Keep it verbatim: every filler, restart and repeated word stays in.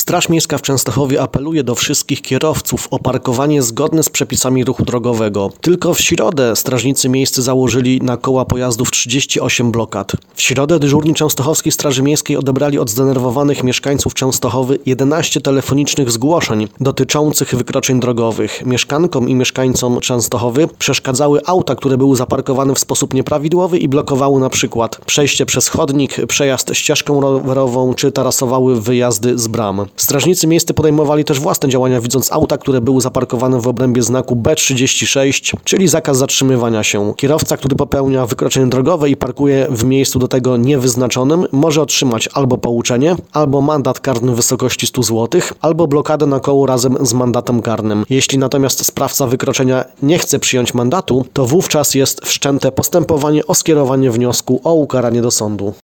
Straż Miejska w Częstochowie apeluje do wszystkich kierowców o parkowanie zgodne z przepisami ruchu drogowego. Tylko w środę strażnicy miejscy założyli na koła pojazdów trzydzieści osiem blokad. W środę dyżurni Częstochowskiej Straży Miejskiej odebrali od zdenerwowanych mieszkańców Częstochowy jedenaście telefonicznych zgłoszeń dotyczących wykroczeń drogowych. Mieszkankom i mieszkańcom Częstochowy przeszkadzały auta, które były zaparkowane w sposób nieprawidłowy i blokowały na przykład przejście przez chodnik, przejazd ścieżką rowerową czy tarasowały wyjazdy z bram. Strażnicy miejscy podejmowali też własne działania, widząc auta, które były zaparkowane w obrębie znaku B trzydzieści sześć, czyli zakaz zatrzymywania się. Kierowca, który popełnia wykroczenie drogowe i parkuje w miejscu do tego niewyznaczonym, może otrzymać albo pouczenie, albo mandat karny w wysokości stu złotych, albo blokadę na koło razem z mandatem karnym. Jeśli natomiast sprawca wykroczenia nie chce przyjąć mandatu, to wówczas jest wszczęte postępowanie o skierowanie wniosku o ukaranie do sądu.